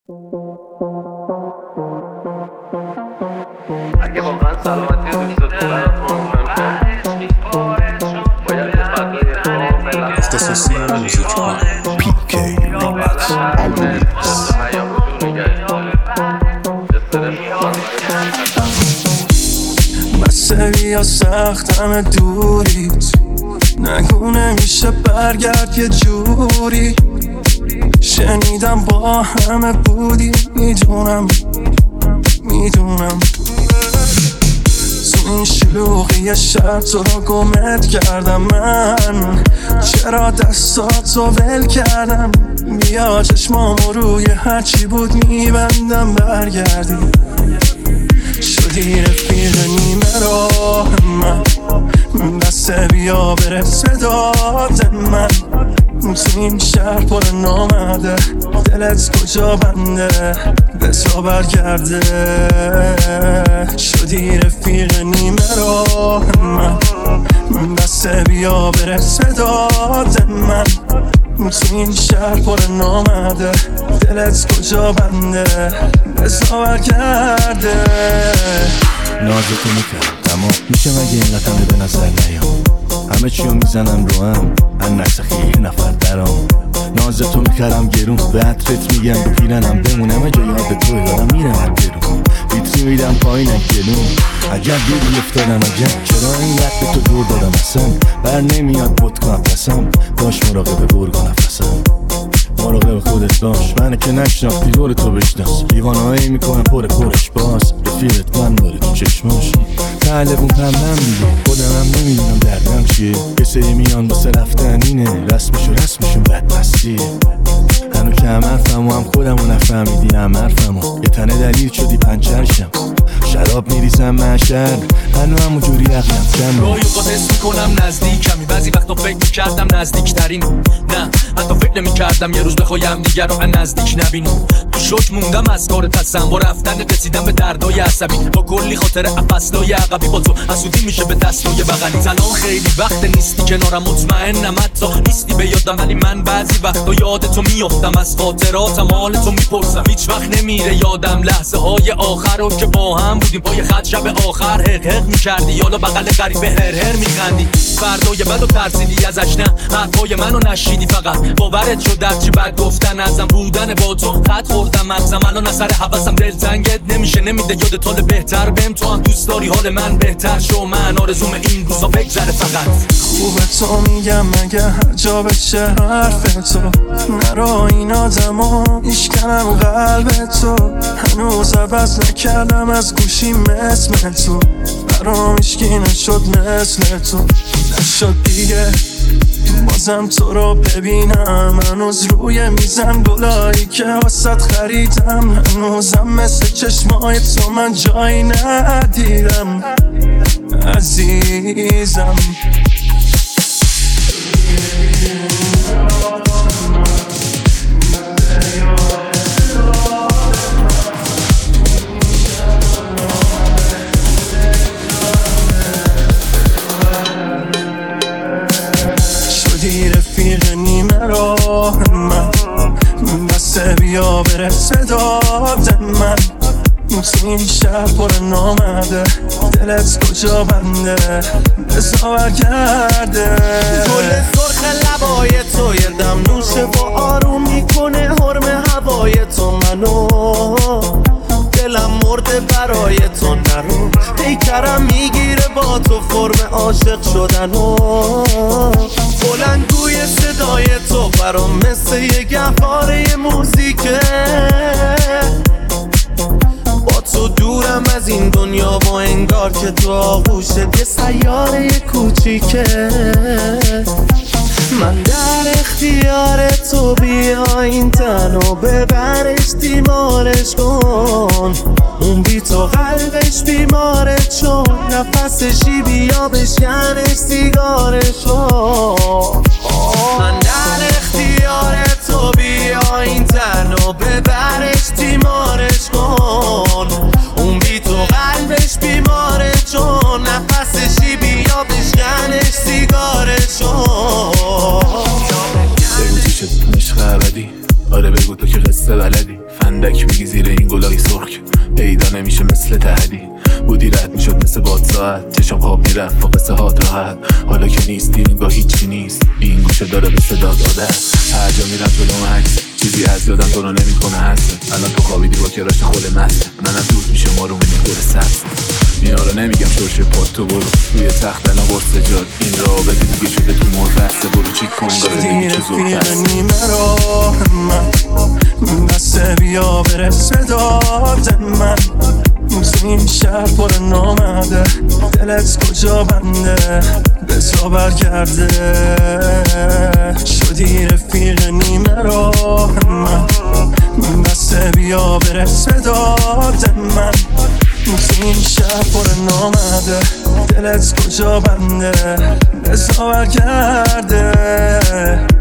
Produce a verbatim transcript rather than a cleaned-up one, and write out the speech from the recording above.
اگه واقعا سلامتی دوست داری برات مهمه باید یه بقیه کاملا اختصاصی موزیک پی کی ریمیکس آلبومیکس بسه بیا سختم دوریت نگو نمیشه برگرد یه جوری شنیدم با همه بودی میدونم میدونم تو این شلوغی شب تو رو گمت کردم من چرا دستاتو ول کردم بیا چشمامو روی هرچی بود میبندم برگردی شدی رفیق نیمه راه من بسه بیا برسه داد من تو این شهر پر نامده دلت کجا بنده به تو برگرده شدی رفیق نیمه راه من بسه بیا برسه داد من تو این شهر پر نامده دلت کجا بنده به تو برگرده نازتو میکرم تمام میشه مگه این قطمه به نظر نیام همه چیو میزنم رو هم من نسخی یه نفر درام نازتو میکرم گرون به عطرت میگم به پیرنم بمونم جا یاد تو یادم میرم گرون ویتری میدم پایین گلون اگر دیدی افتادم اگر چرا این وقت به تو دور دادم اصلا بر نمیاد بود کنم پسم باش مراقبه برگو نفسم مراقب خودت باش منه که نشناختی دور تو بشناس دیوانهایی میکنم پر پرش باز رفیقت من داره تو چشماش تعلبون پمدم دیگه خودم هم نمیدونم دردم چیه یه سری میان باسه رفتن اینه رسمشو رسمشون بدمستیه هنو که هم حرفمو هم خودمو نفهمیدی هم حرفمو یه تنه دلیل شدی پنچرشم شراب میریزم محشر هنو همون جوری عقلم کم گاهی اوقات حس میکنم نزدیکمی بعضی وقتا فکر میکردم نزدیکترین نه حتی فکر نمیکردم یه روز بخوایم دیگر رو نزدیک نبینم تو شوک موندم از کار تصم با رفتن رسیدم به دردای عصبی با کلی خاطر افسلای عقبی با تو حسودی میشه به دستای بغلی الان خیلی وقت نیستی کنارم مطمئنم حتی نیستی به یادم ولی من بعضی وقتا یاد تو میافتم از خاطراتم حال تو میپرسم هیچ وقت نمیره یادم لحظه های آخر رو که با هم بودیم پای خط شب آخر حق حق میکردی یالا بغل غریبه هر هر میخندی فردای بعدو ترسیدی ازش نه حرفای منو نشیدی فقط باورت شد در چی بد گفتن ازم بودن با تو خط خوردم مغزم الان اثر حواسم دلتنگت نمیشه نمیده یادت حال بهتر بهم تو هم دوست داری حال من بهتر شو من آرزوم این روزا بگذره فقط خوبه تو میگم مگه هر جا بشه حرف تو نرا این آدمو ایشکنم قلب تو هنوز عوض نکردم از گوشیم اسم تو برام ایشکی نشد مثل تو نشد دیگه بازم تو رو ببینم هنوز روی میزم گلایی که واسط خریدم هنوزم مثل چشمای تو من جایی ندیدم عزیزم شدی رفیق نیمه راه من بسه بیا برسه داد من تو این شهر پر نامده دلت کجا بنده بزا برگرده گل سرخ لبای تو یه دم نوشه و آروم میکنه حرم هوای تو منو دلم مرده برای تو نرو پیکرم میگیره با تو فرم عاشق شدن و بلندگوی صدای تو برام مثل یه گهواره موزیکه با تو دورم از این دنیا و انگار که تو آغوشت یه سیاره کوچیکه من در اختیار تو بیا این تن و ببرش دیمارش کن اون بی تو قلبش بیماره چون نفسشی بیا بشکنش سیگارش کن من در اختیار تو بیا این تن و ببرش دیمارش کن اون بی تو قلبش بیماره چون نفسشی بیا بشکنش سیگارش کن بگو چی شد عشق ابدی آره بگو تو که قصه بلدی فنده علک میگی زیر این گلای سرخ پیدا نمیشه مثل تهدی بودی رد میشد مثل باد ساعت چشم خواب میرفت با قصه هات راحت حالا که نیستی نگاه هیچی نیست این گوشه داره به صدا داده هر جا میرم جلوم عکس چیزی از یادم تو رو نمیکنه هست الان تو خوابیدی با کراش خول مسته منم دود میشه ما رو منی گل سبز اینا رو نمیگم شرش پاد تو برو روی تخت الان قرص جاد این رابطه دیگه شده تو مربسته برو چی کن شدی رفیق نیمه راه من بسته بیا برسه داد من این شهر پر نامده دلت کجا بنده بزا برگرده شدی رفیق نیمه راه من بسته بیا برسه داد من این شهر پر نامده دلت کجا بنده بزا برگرده